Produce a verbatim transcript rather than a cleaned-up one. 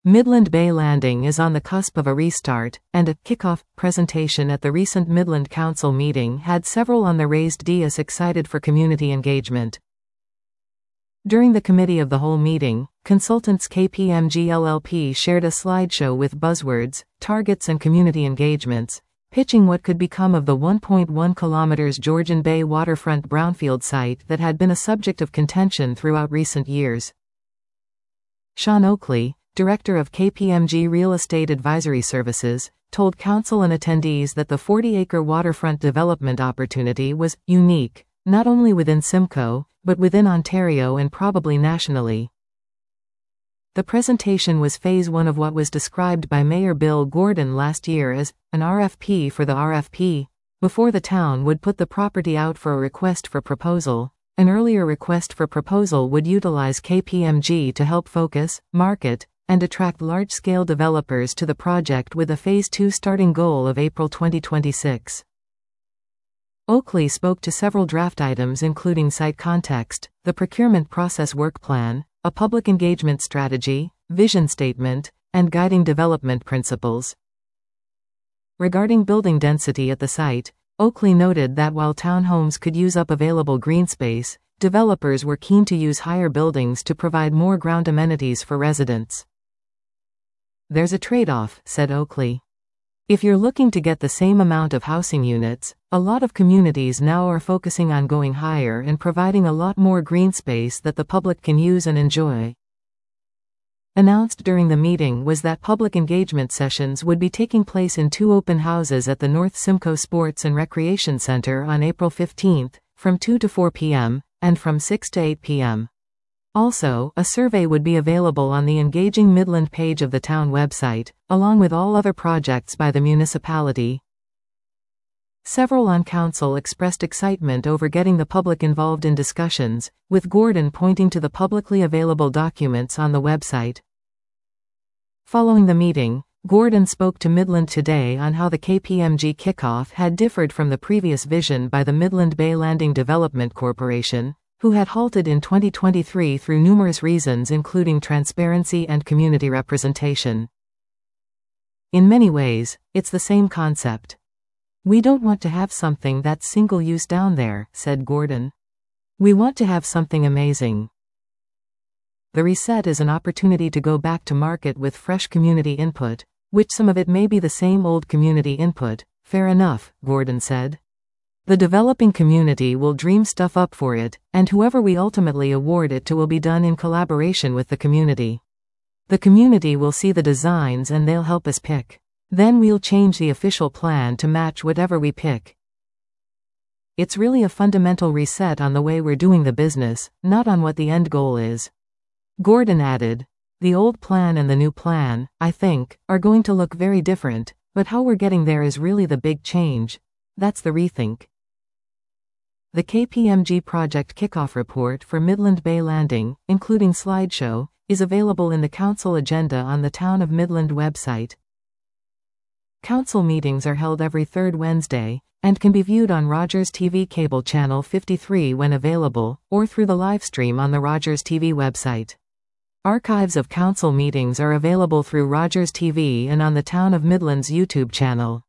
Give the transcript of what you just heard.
Midland Bay Landing is on the cusp of a restart, and a kickoff presentation at the recent Midland Council meeting had several on the raised dais excited for community engagement. During the Committee of the Whole meeting, consultants K P M G L L P shared a slideshow with buzzwords, targets and community engagements, pitching what could become of the one point one kilometers Georgian Bay waterfront brownfield site that had been a subject of contention throughout recent years. Sean Oakley, Director of K P M G Real Estate Advisory Services, told council and attendees that the forty-acre waterfront development opportunity was unique, not only within Simcoe, but within Ontario and probably nationally. The presentation was phase one of what was described by Mayor Bill Gordon last year as an R F P for the R F P, before the town would put the property out for a request for proposal. An earlier request for proposal would utilize K P M G to help focus, market, and attract large-scale developers to the project with a phase two starting goal of April twenty twenty-six. Oakley spoke to several draft items including site context, the procurement process work plan, a public engagement strategy, vision statement, and guiding development principles. Regarding building density at the site, Oakley noted that while townhomes could use up available green space, developers were keen to use higher buildings to provide more ground amenities for residents. "There's a trade-off," said Oakley. "If you're looking to get the same amount of housing units, a lot of communities now are focusing on going higher and providing a lot more green space that the public can use and enjoy." Announced during the meeting was that public engagement sessions would be taking place in two open houses at the North Simcoe Sports and Recreation Center on April fifteenth, from two to four p m, and from six to eight p m Also, a survey would be available on the Engaging Midland page of the town website, along with all other projects by the municipality. Several on council expressed excitement over getting the public involved in discussions, with Gordon pointing to the publicly available documents on the website. Following the meeting, Gordon spoke to Midland Today on how the K P M G kickoff had differed from the previous vision by the Midland Bay Landing Development Corporation, who had halted in twenty twenty-three through numerous reasons including transparency and community representation. "In many ways, it's the same concept. We don't want to have something that's single-use down there," said Gordon. "We want to have something amazing. The reset is an opportunity to go back to market with fresh community input, which some of it may be the same old community input." "Fair enough," Gordon said. "The developing community will dream stuff up for it, and whoever we ultimately award it to will be done in collaboration with the community. The community will see the designs and they'll help us pick. Then we'll change the official plan to match whatever we pick. It's really a fundamental reset on the way we're doing the business, not on what the end goal is." Gordon added, "The old plan and the new plan, I think, are going to look very different, but how we're getting there is really the big change. That's the rethink." The K P M G Project Kickoff Report for Midland Bay Landing, including slideshow, is available in the Council agenda on the Town of Midland website. Council meetings are held every third Wednesday, and can be viewed on Rogers T V Cable Channel fifty-three when available, or through the livestream on the Rogers T V website. Archives of council meetings are available through Rogers T V and on the Town of Midland's YouTube channel.